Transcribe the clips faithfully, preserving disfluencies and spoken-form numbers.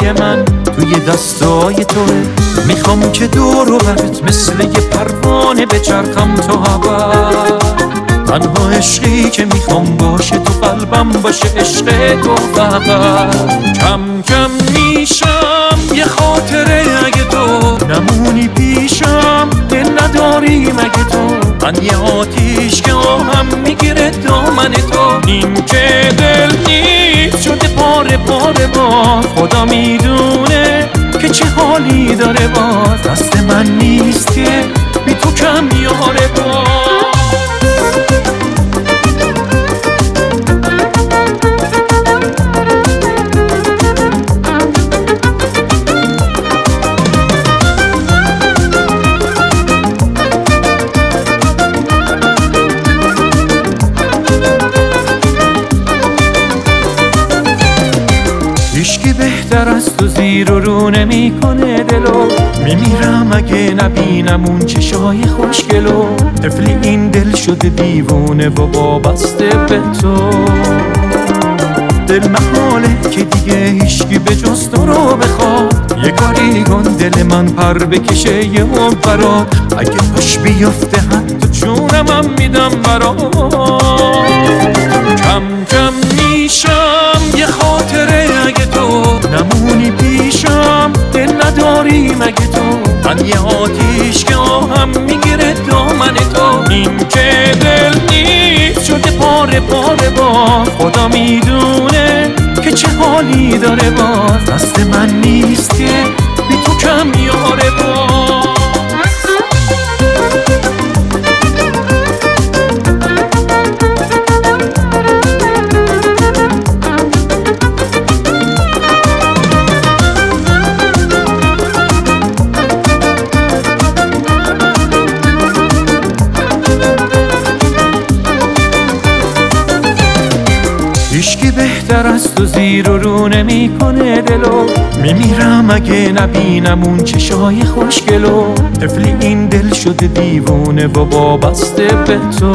زندگی من توی دستای توه. میخوام که دور و برت مثل یه پروانه بچرخم تا ابد. تنها عشقی که میخوام باشه تو قلبم باشه عشق تو فقط. کم کم میشم یه خاطره اگه تو نمونی پیشم، دل نداری مگه تو؟ من یه آتیش که آهم میگیره دامن تو. این که دل نیست شده پاره پاره باز، خدا میدونه که چه حالی داره باز. دست من نیست که بی تو کم میاره باز. هیچکی بهتر از تو زیر و رو نمی کنه دلو. میمیرم اگه نبینم اون چشای خوشگلو. طفلی این دل شده دیوونه و وابسته به تو. دل محاله که دیگه هیچکی به جز تو رو بخواد. یه کاری کن دل من پر بکشه یه هم برات. اگه پاش بیفته حتی جونم هم میدم برات. کم کم میشم یه خاطره اگه تو نمونی پیشم، دل نداری مگه تو؟ من یه آتیش که آهم میگیره دامن تو. این که دل نیست شده پاره پاره باز، خدا میدونه که چه حالی داره باز. دست من نیست که بی تو کم میاره باز. هیچکی بهتر از تو زیر و رو نمی کنه دلو. میمیرم اگه نبینم اون چشای خوشگلو. طفلی این دل شده دیوونه و وابسته به تو.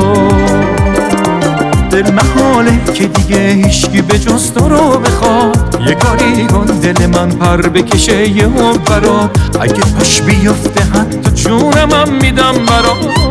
دل محاله که دیگه هیچکی به جز تو رو بخواد. یه کاری کن دل من پر بکشه یه هم برات. اگه پاش بیفته حتی جونم هم میدم برات.